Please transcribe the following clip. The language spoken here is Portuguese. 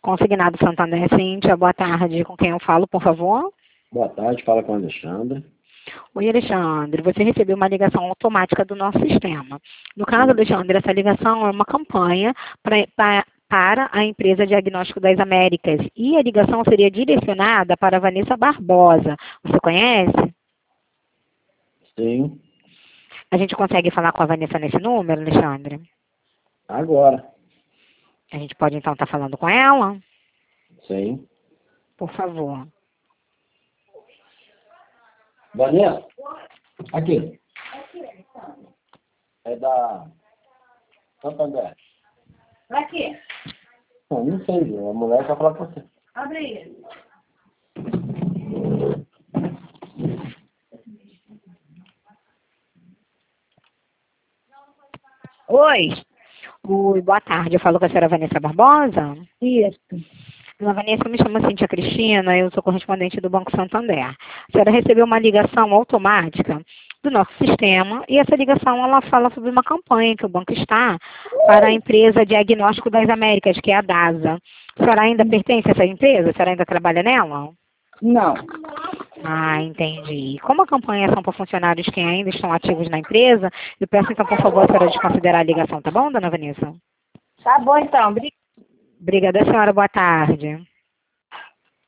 Consignado Santander, Cíntia, boa tarde. Com quem eu falo, por favor? Boa tarde, fala com o Alexandre. Oi, Alexandre. Você recebeu uma ligação automática do nosso sistema. No caso, Alexandre, essa ligação é uma campanha para a empresa Diagnóstico das Américas. E a ligação seria direcionada para a Vanessa Barbosa. Você conhece? Sim, A gente consegue falar com a Vanessa nesse número, Alexandre? agora. A gente pode, então, estar falando com ela? Sim. Por favor. Vanessa, aqui. É da Santander. Pra quê? Não sei, a mulher quer falar com você. Abre ele. Oi. Oi, boa tarde. Eu falo com a senhora Vanessa Barbosa? Isso. Dona Vanessa, eu me chamo Cíntia Cristina, eu sou correspondente do Banco Santander. A senhora recebeu uma ligação automática do nosso sistema e essa ligação ela fala sobre uma campanha que o banco está para a empresa Diagnóstico das Américas, que é a DASA. A senhora ainda pertence a essa empresa? A senhora ainda trabalha nela? Não. Ah, entendi. Como a campanha são para funcionários que ainda estão ativos na empresa, eu peço então, por favor, a senhora desconsiderar a ligação, tá bom, dona Vanessa? Tá bom então. Obrigada, senhora. Boa tarde.